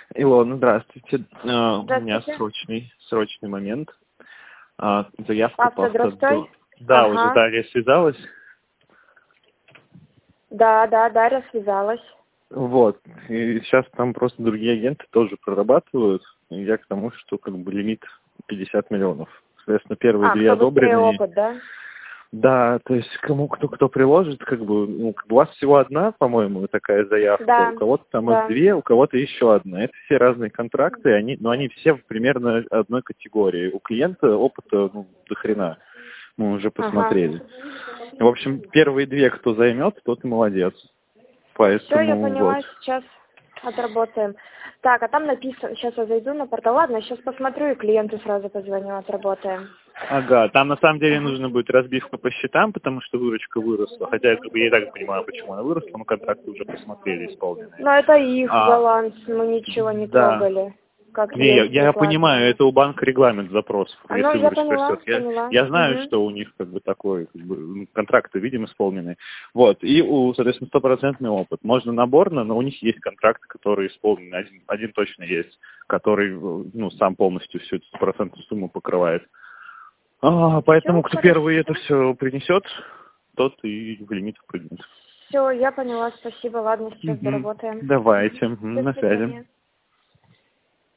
Илона, здравствуйте. У меня Здравствуйте. срочный момент. Заявка по Автодростой? Да, уже Ага. Дарья связалась. Да, Дарья связалась. Вот. И сейчас там просто другие агенты тоже прорабатывают. И я к тому, что как бы лимит 50 миллионов. Соответственно, первые две Кто быстрее одобрены. опыт, да? Да, то есть кто приложит, как бы, у вас всего одна, по-моему, такая заявка, у Да, кого-то там их да. две, у кого-то еще одна. Это все разные контракты, но они все примерно одной категории. У клиента опыта до хрена, мы уже Ага. посмотрели. В общем, первые две, кто займет, тот и молодец. Все, я Поэтому вот. поняла, сейчас отработаем. Так, а там написано, сейчас я зайду на портал. Ладно, сейчас посмотрю и клиенту сразу позвоню, отработаем. Ага, там на самом деле Ага. нужно будет разбивка по счетам, потому что выручка выросла. Хотя как бы, я и так понимаю, почему она выросла, но контракты уже посмотрели исполненные. Но это их баланс, мы ничего не Да. трогали. Как Не, есть, я понимаю, выкладывали. это у банка регламент запросов, Ну, если я выручка поняла, растет. поняла. Я знаю, Угу. что у них как бы такой, как бы, контракты, видим, исполнены. Вот, и соответственно, стопроцентный опыт. Можно наборно, но у них есть контракты, которые исполнены. Один точно есть, который, сам полностью всю эту стопроцентную сумму покрывает. Поэтому, Все, кто хорошо. первый это все принесет, тот и в лимит прыгнет. Все, я поняла, спасибо. Ладно, сейчас доработаем. Давайте, До на связи. свидания.